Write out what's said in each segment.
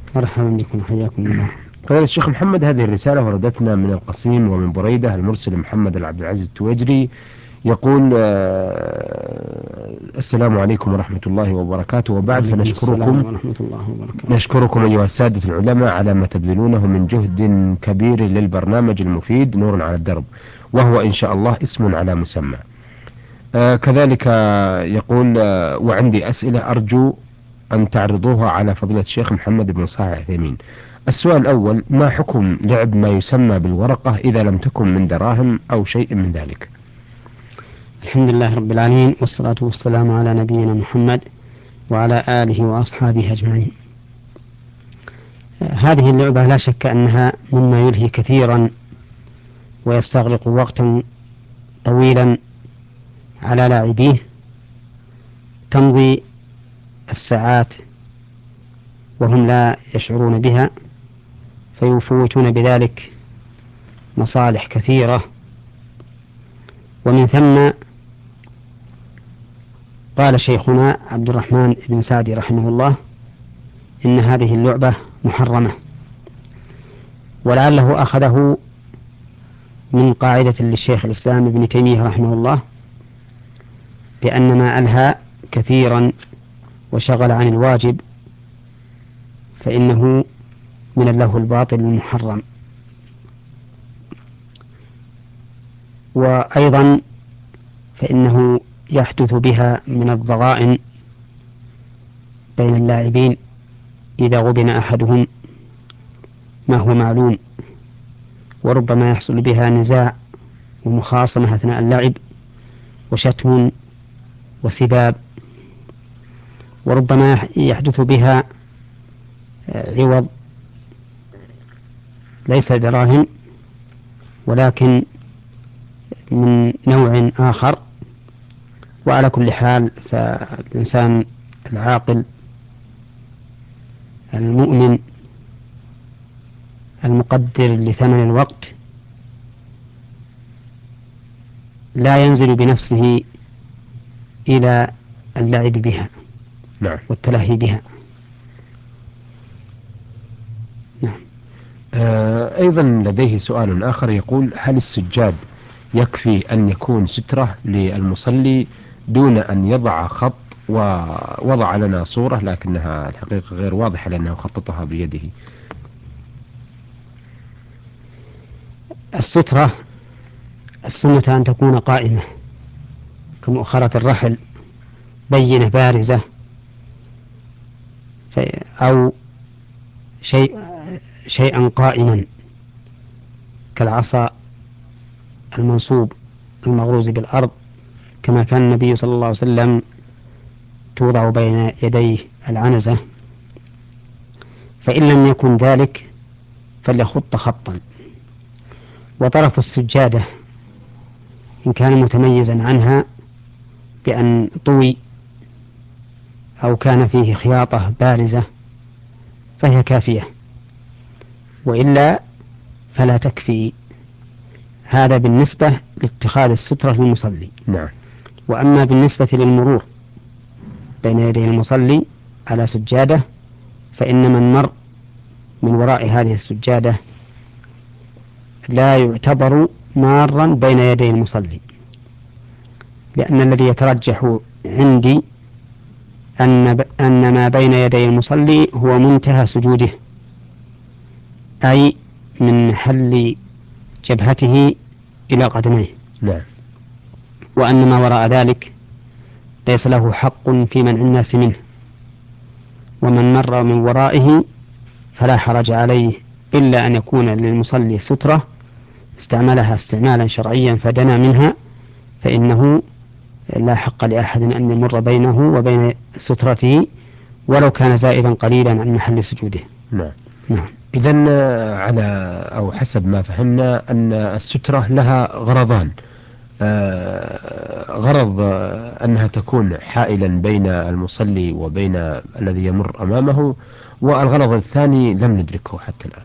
مرحبا بكم، حياكم الله. قال الشيخ محمد: هذه الرسالة وردتنا من القصيم ومن بريدة. المرسل محمد العبد العزيز التويجري يقول: السلام عليكم ورحمة الله وبركاته، وبعد وعليكم السلام فنشكركم ورحمة الله وبركاته. نشكركم أيها السادة العلماء على ما تبذلونه من جهد كبير للبرنامج المفيد نور على الدرب، وهو إن شاء الله اسم على مسمى. كذلك يقول: وعندي أسئلة أرجو أن تعرضوها على فضيلة الشيخ محمد بن صالح العثيمين. السؤال الأول: ما حكم لعب ما يسمى بالورقة إذا لم تكن من دراهم أو شيء من ذلك؟ الحمد لله رب العالمين، والصلاة والسلام على نبينا محمد وعلى آله وأصحابه أجمعين. هذه اللعبة لا شك أنها مما يلهي كثيرا ويستغرق وقتا طويلا على لاعبيه، تمضي الساعات وهم لا يشعرون بها، فيفوتون بذلك مصالح كثيرة. ومن ثم قال شيخنا عبد الرحمن بن سعدي رحمه الله إن هذه اللعبة محرمة، ولعله أخذه من قاعدة للشيخ الإسلام ابن تيمية رحمه الله بأن ما ألهى كثيرا وشغل عن الواجب فإنه من اللهو الباطل المحرم. وأيضا فإنه يحدث بها من الضغائن بين اللاعبين إذا غبن أحدهم ما هو معلوم، وربما يحصل بها نزاع ومخاصمة أثناء اللعب وشتم وسباب، وربما يحدث بها عوض ليس دراهم ولكن من نوع آخر. وعلى كل حال فالإنسان العاقل المؤمن المقدر لثمن الوقت لا ينزل بنفسه إلى اللعب بها نعم. والتلهي بها. نعم. أيضا لديه سؤال آخر يقول: هل السجاد يكفي أن يكون سترة للمصلي دون أن يضع خط؟ ووضع لنا صورة لكنها الحقيقة غير واضحة لأنه خططها بيده. السترة السنة أن تكون قائمة كمؤخرة الرحل بينة بارزة، أو شيئا قائما كالعصا المنصوب المغروز بالأرض، كما كان النبي صلى الله عليه وسلم توضع بين يديه العنزة. فإن لم يكن ذلك فليخط خطا، وطرف السجادة إن كان متميزا عنها بأن طوي أو كان فيه خياطة بارزة فهي كافية، وإلا فلا تكفي. هذا بالنسبة لاتخاذ السترة للمصلي. نعم. وأما بالنسبة للمرور بين يدي المصلي على سجادة فإن من مر من وراء هذه السجادة لا يعتبر مارا بين يدي المصلي، لأن الذي يترجح عندي أن ما بين يدي المصلي هو منتهى سجوده، أي من محل جبهته إلى قدميه، نعم. وأن ما وراء ذلك ليس له حق في منع الناس منه. ومن مر من ورائه فلا حرج عليه إلا أن يكون للمصلي سترة استعملها استعمالا شرعيا فدنا منها، فإنه لا حق لأحد أن يمر بينه وبين سترته ولو كان زائدا قليلا عن محل سجوده. نعم. نعم. إذن على أو حسب ما فهمنا أن السترة لها غرضان: غرض أنها تكون حائلا بين المصلي وبين الذي يمر أمامه، والغرض الثاني لم ندركه حتى الآن.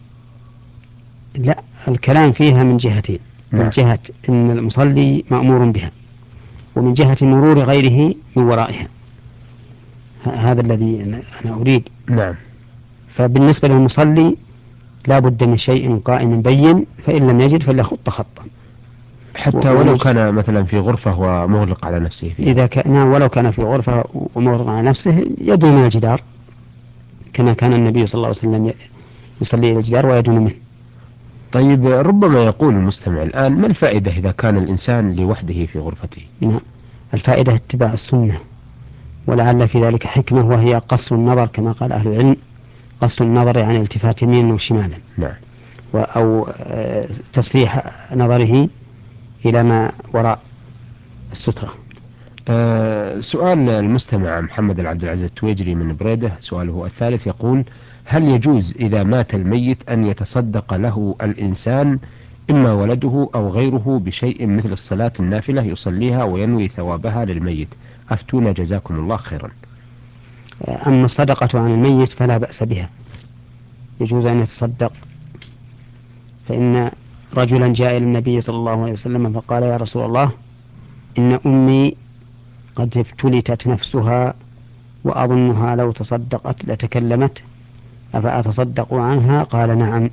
لا، الكلام فيها من جهتين: من نعم. جهة أن المصلي مأمور بها، ومن جهة مرور غيره من ورائها. هذا الذي أنا أريد. نعم. فبالنسبة للمصلي لا بد من شيء قائم بين، فإن لم يجد فليخط خطا. حتى ولو كان مثلا في غرفة ومغلق على نفسه فيها. إذا كان ولو كان في غرفة ومغلق على نفسه يدنو من الجدار، كما كان النبي صلى الله عليه وسلم يصلي إلى الجدار ويدنو منه. طيب ربما يقول المستمع الآن: ما الفائدة إذا كان الإنسان لوحده في غرفته؟ نعم، الفائدة اتباع السنة، ولعل في ذلك حكمة، وهي قصر النظر كما قال أهل العلم. قصر النظر يعني التفات يمينا وشمالا، نعم. أو تسريح نظره إلى ما وراء السترة. سؤال المستمع محمد العبد العزيز التويجري من بريدة، سؤاله الثالث يقول: هل يجوز إذا مات الميت أن يتصدق له الإنسان إما ولده أو غيره بشيء مثل الصلاة النافلة يصليها وينوي ثوابها للميت؟ أفتونا جزاكم الله خيرا. أما الصدقة عن الميت فلا بأس بها، يجوز أن يتصدق. فإن رجلا جاء إلى النبي صلى الله عليه وسلم فقال: يا رسول الله، إن أمي قد ابتلتت نفسها وأظنها لو تصدقت لتكلمت، أفأتصدق عنها؟ قال: نعم.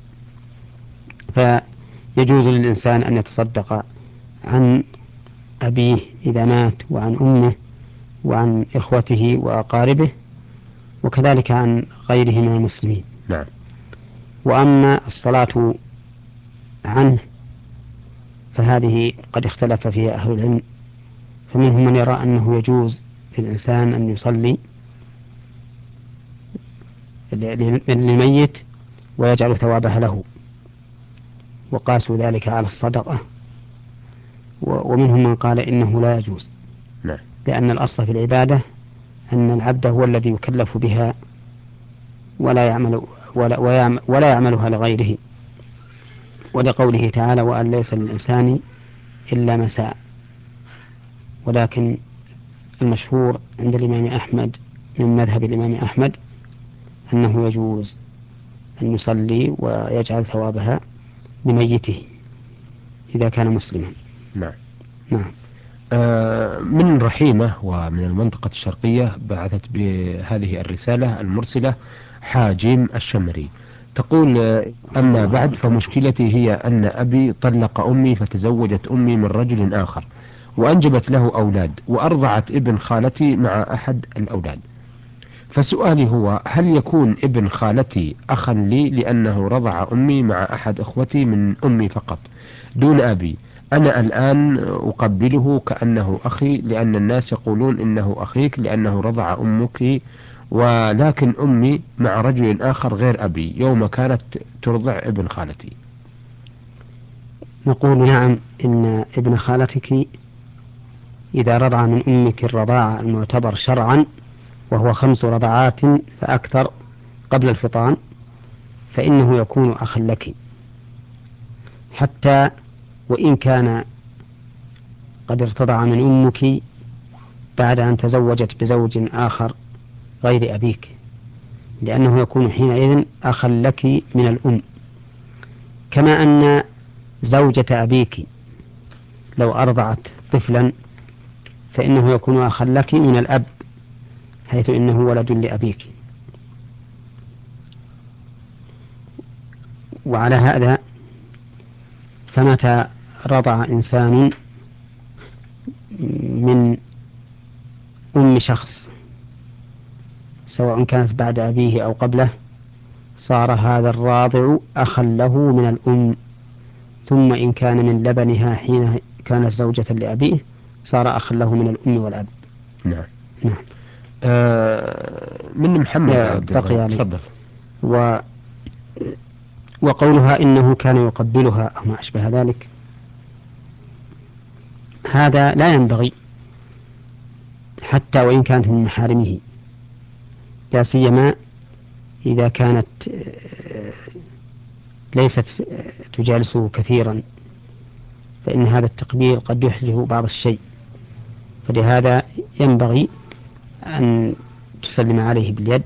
فيجوز للإنسان أن يتصدق عن أبيه إذا مات، وعن أمه، وعن إخوته وأقاربه، وكذلك عن غيره من المسلمين. نعم. وأما الصلاة عنه فهذه قد اختلف فيها أهل العلم، فمنهم من يرى أنه يجوز للإنسان أن يصلي للميت ويجعل ثوابها له، وقاسوا ذلك على الصدقة. ومنهم من قال إنه لا يجوز، نعم. لأن الأصل في العبادة أن العبد هو الذي يكلف بها، ولا يعملها لغيره، ولقوله تعالى: وأن ليس للإنسان إلا ما سعى. ولكن المشهور عند الإمام أحمد من مذهب الإمام أحمد أنه يجوز أن يصلي ويجعل ثوابها لميته إذا كان مسلما. نعم. نعم. من رحيمة ومن المنطقة الشرقية بعثت بهذه الرسالة المرسلة حاجيم الشمري، تقول: أما بعد، فمشكلتي هي أن أبي طلق أمي فتزوجت أمي من رجل آخر وأنجبت له أولاد، وأرضعت ابن خالتي مع أحد الأولاد. فسؤالي هو: هل يكون ابن خالتي أخا لي لأنه رضع أمي مع أحد أخوتي من أمي فقط دون أبي؟ أنا الآن أقبله كأنه أخي، لأن الناس يقولون إنه أخيك لأنه رضع أمك، ولكن أمي مع رجل آخر غير أبي يوم كانت ترضع ابن خالتي. نقول: نعم، إن ابن خالتك إذا رضع من أمك الرضاعة المعتبر شرعا، وهو 5 رضعات فأكثر قبل الفطام، فإنه يكون أخا لك، حتى وإن كان قد ارتضع من أمك بعد أن تزوجت بزوج آخر غير أبيك، لأنه يكون حينئذ أخا لك من الأم. كما أن زوجة أبيك لو أرضعت طفلا فإنه يكون أخا لك من الأب، حيث إنه ولد لأبيك. وعلى هذا فمتى رضع إنسان من أم شخص سواء كانت بعد أبيه أو قبله، صار هذا الراضع أخا له من الأم، ثم إن كان من لبنها حين كانت زوجة لأبيه صار أخا له من الأم والأب. نعم. نعم. من محمد عبد الغني، تفضل. وقولها إنه كان يقبلها أو ما أشبه ذلك، هذا لا ينبغي حتى وإن كانت من محارمه، لا سيما إذا كانت ليست تجالسه كثيرا، فإن هذا التقبيل قد يحدث بعض الشيء، فلهذا ينبغي أن تسلم عليه باليد،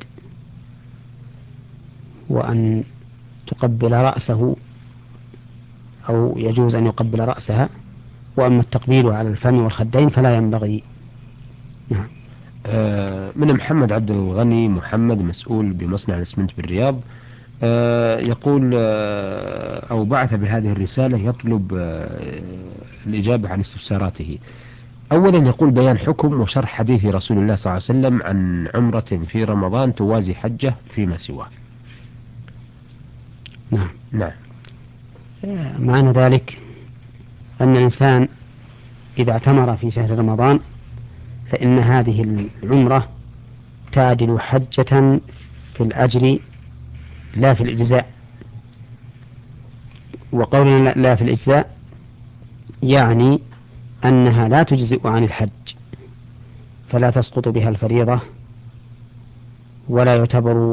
وأن تقبل رأسه، أو يجوز أن يقبل رأسها. وأما التقبيل على الفم والخدين فلا ينبغي. نعم. من محمد عبد الغني محمد، مسؤول بمصنع الإسمنت بالرياض. يقول أو بعث بهذه الرسالة يطلب الإجابة عن استفساراته. أولا يقول بيان حكم وشرح حديث رسول الله صلى الله عليه وسلم عن عمرة في رمضان توازي حجة فيما سواه. نعم. نعم. معنى ذلك أن الإنسان إذا اعتمر في شهر رمضان فإن هذه العمرة تعدل حجة في الأجر لا في الإجزاء. وقولنا لا في الإجزاء يعني أنها لا تجزئ عن الحج، فلا تسقط بها الفريضة ولا يعتبر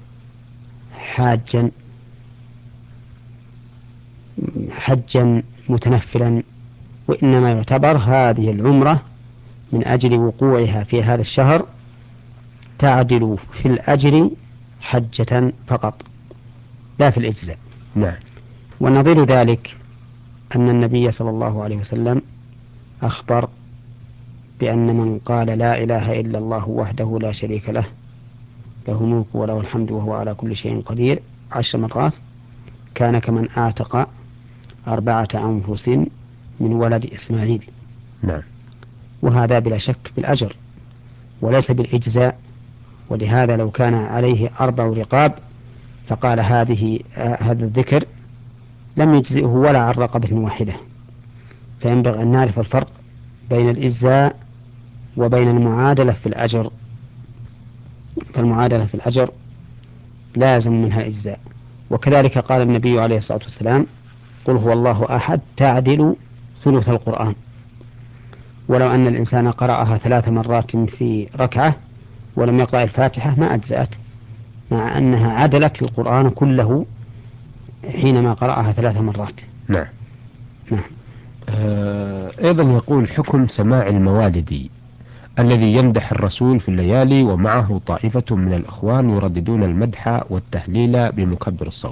حجا متنفلا، وإنما يعتبر هذه العمرة من أجل وقوعها في هذا الشهر تعدل في الأجر حجة فقط لا في الإجزاء. نعم. ونظير ذلك أن النبي صلى الله عليه وسلم أخبر بأن من قال لا إله إلا الله وحده لا شريك له له الملك وله الحمد وهو على كل شيء قدير 10 مرات كان كمن أعتق 4 أنفس من ولد إسماعيل. نعم. وهذا بلا شك بالأجر وليس بالإجزاء. ولهذا لو كان عليه 4 رقاب فقال هذا الذكر لم يجزئه ولا عن رقبة واحدة. فينبغي أن نعرف الفرق بين الإجزاء وبين المعادلة في الأجر. فالمعادلة في الأجر لازم منها الإجزاء. وكذلك قال النبي عليه الصلاة والسلام قل هو الله أحد تعدل ثلث القرآن. ولو أن الإنسان قرأها 3 مرات في ركعة ولم يقرأ الفاتحة ما أجزأت، مع أنها عدلت القرآن كله حينما قرأها 3 مرات. نعم. نعم. أيضا يقول حكم سماع الموالد الذي يمدح الرسول في الليالي ومعه طائفة من الأخوان يرددون المدح والتهليل بمكبر الصوت.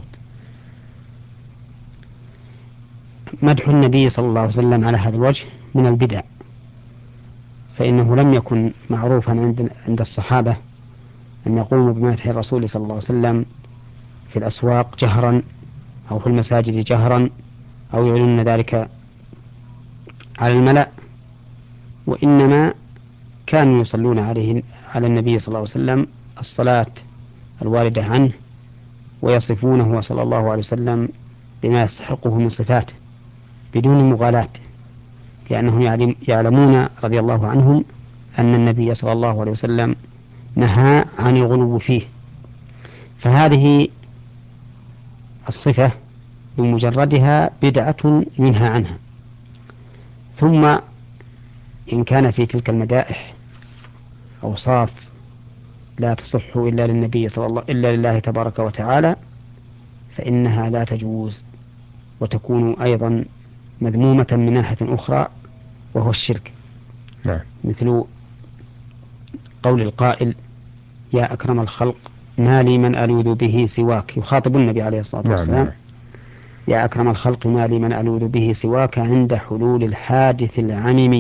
مدح النبي صلى الله عليه وسلم على هذا الوجه من البدع، فإنه لم يكن معروفا عند الصحابة أن يقوموا بمدح الرسول صلى الله عليه وسلم في الأسواق جهرا أو في المساجد جهرا أو يعلنون ذلك على الملأ، وإنما كانوا يصلون على النبي صلى الله عليه وسلم الصلاة الواردة عنه ويصفونه صلى الله عليه وسلم بما يستحقه من صفاته بدون مغالاة، لأنهم يعلمون رضي الله عنهم أن النبي صلى الله عليه وسلم نهى عن الغلو فيه. فهذه الصفة بمجردها بدعة ينهى عنها. ثم إن كان في تلك المدائح أوصاف لا تصح إلا لله تبارك وتعالى فإنها لا تجوز وتكون أيضا مذمومة من ناحية أخرى وهو الشرك. نعم. مثل قول القائل يا أكرم الخلق ما لي من ألوذ به سواك، يخاطب النبي عليه الصلاة والسلام. نعم. يا أكرم الخلق ما لي من ألوذ به سواك عند حلول الحادث العمم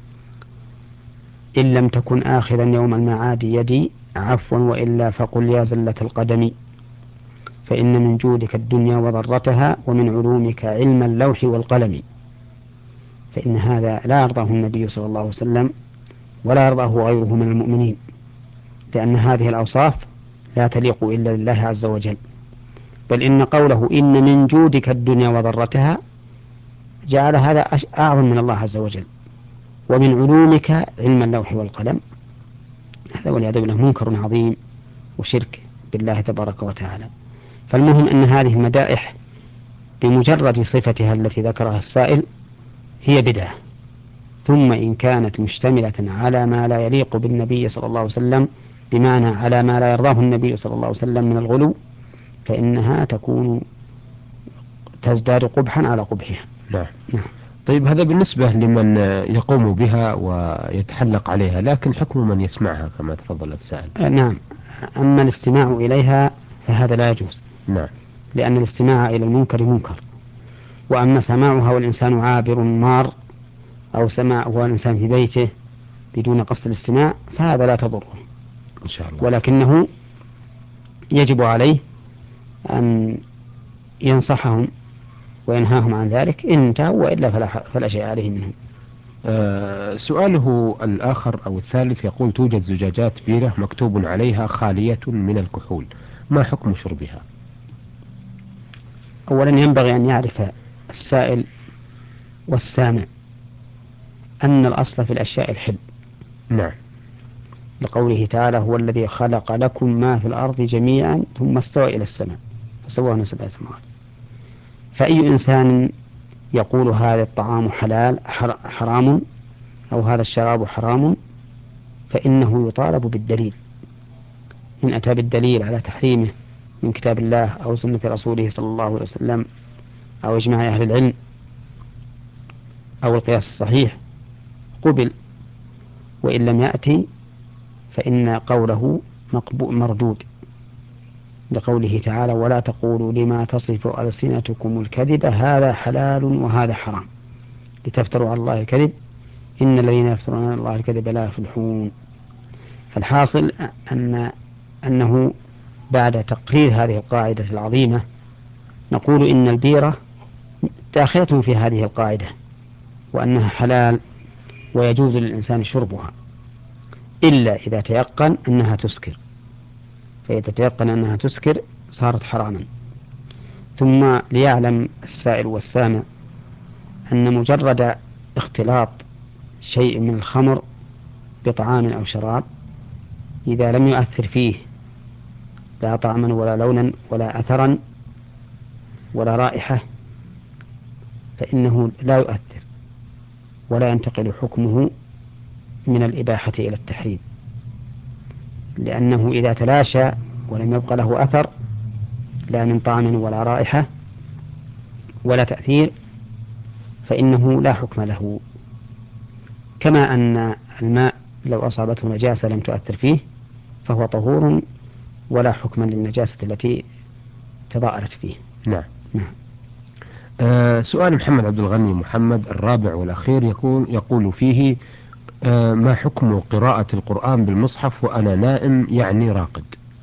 إن لم تكن آخذا يوم المعاد يدي عفوا وإلا فقل يا زلة القدم فإن من جودك الدنيا وضرتها ومن علومك علم اللوح والقلم. فإن هذا لا يرضاه النبي صلى الله عليه وسلم ولا يرضاه غيره من المؤمنين، لأن هذه الأوصاف لا تليق إلا لله عز وجل. بل إن قوله إن من جودك الدنيا وضرتها جعل هذا أعظم من الله عز وجل. ومن علومك علم اللوح والقلم، هذا والعياذ بالله منكر عظيم وشرك بالله تبارك وتعالى. فالمهم أن هذه المدائح بمجرد صفتها التي ذكرها السائل هي بدعة، ثم إن كانت مشتملة على ما لا يليق بالنبي صلى الله عليه وسلم بمعنى على ما لا يرضاه النبي صلى الله عليه وسلم من الغلو فإنها تزداد قبحا على قبحها. نعم. نعم. طيب هذا بالنسبة لمن يقوم بها ويتحلق عليها، لكن حكم من يسمعها كما تفضل السائل. نعم. أما الاستماع إليها فهذا لا يجوز، نعم. لأن الاستماع إلى المنكر منكر. وأما سماعها والإنسان عابر مار أو سماعها والإنسان في بيته بدون قصد الاستماع فهذا لا تضره إن شاء الله. ولكنه يجب عليه أن ينصحهم وينهاهم عن ذلك إن انتهوا، وإلا فلا شيء عليه منهم. سؤاله الآخر أو الثالث يقول: توجد زجاجات بيرة مكتوب عليها خالية من الكحول، ما حكم شربها؟ أولا ينبغي أن يعرف السائل والسامع أن الأصل في الأشياء الحل. نعم. لقوله تعالى: هو الذي خلق لكم ما في الأرض جميعا ثم استوى إلى السماء فسواهن سبع سماوات. فأي إنسان يقول هذا الطعام حلال حرام أو هذا الشراب حرام فإنه يطالب بالدليل، إن أتى بالدليل على تحريمه من كتاب الله أو سنة رسوله صلى الله عليه وسلم أو إجماع أهل العلم أو القياس الصحيح قبل، وإن لم يأتي فإن قوله مردود، لقوله تعالى: ولا تقولوا لما تصف ألسنتكم الكذب هذا حلال وهذا حرام لتفتروا على الله الكذب إن الذين يفترون على الله الكذب لا يفلحون. فالحاصل أنه بعد تقرير هذه القاعدة العظيمة نقول إن البيرة داخلة في هذه القاعدة، وأنها حلال ويجوز للإنسان شربها إلا إذا تيقن أنها تسكر، فإذا تيقن أنها تسكر صارت حراما. ثم ليعلم السائل والسامع أن مجرد اختلاط شيء من الخمر بطعام أو شراب إذا لم يؤثر فيه لا طعما ولا لونا ولا أثرا ولا رائحة فإنه لا يؤثر ولا ينتقل حكمه من الإباحة إلى التحريم، لأنه إذا تلاشى ولم يبق له أثر لا من طعم ولا رائحة ولا تأثير فإنه لا حكم له. كما أن الماء لو أصابته نجاسة لم تؤثر فيه فهو طهور ولا حكم للنجاسة التي تضاءلت فيه. نعم. نعم. سؤال محمد عبد الغني محمد الرابع والأخير يقول فيه: ما حكم قراءة القرآن بالمصحف وأنا نائم يعني راقد؟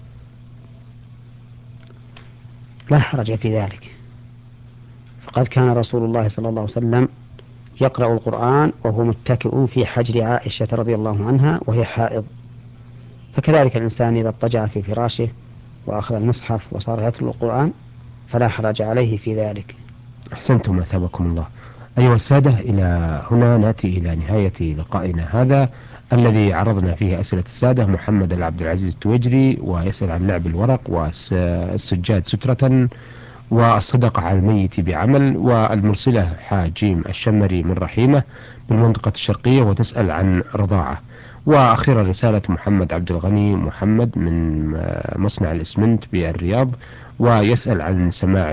لا حرج في ذلك، فقد كان رسول الله صلى الله عليه وسلم يقرأ القرآن وهو متكئ في حجر عائشة رضي الله عنها وهي حائض، فكذلك الإنسان إذا اضطجع في فراشه وأخذ المصحف وصار يتلو القرآن فلا حرج عليه في ذلك. أحسنتم أثابكم الله. أيها السادة، إلى هنا نأتي إلى نهاية لقائنا هذا الذي عرضنا فيه أسئلة السادة. محمد العبد العزيز التويجري ويسأل عن لعب الورق والسجاد سترة والصدقة على الميت بعمل، والمرسلة حاجيم الشمري من رحيمة بالمنطقة الشرقية وتسأل عن رضاعة. وأخيرا رسالة محمد عبد الغني محمد من مصنع الإسمنت بالرياض ويسأل عن سماع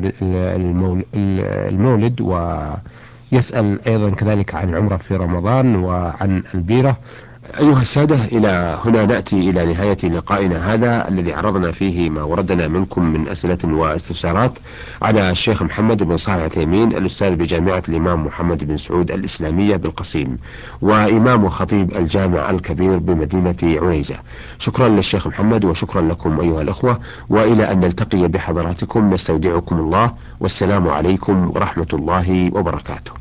المولد ويسأل أيضا كذلك عن العمرة في رمضان وعن البيرة. أيها السادة، إلى هنا نأتي إلى نهاية لقائنا هذا الذي عرضنا فيه ما وردنا منكم من أسئلة واستفسارات على الشيخ محمد بن صالح العثيمين الأستاذ بجامعة الإمام محمد بن سعود الإسلامية بالقصيم وإمام وخطيب الجامع الكبير بمدينة عنيزة. شكرا للشيخ محمد وشكرا لكم أيها الأخوة، وإلى أن نلتقي بحضراتكم نستودعكم الله، والسلام عليكم ورحمة الله وبركاته.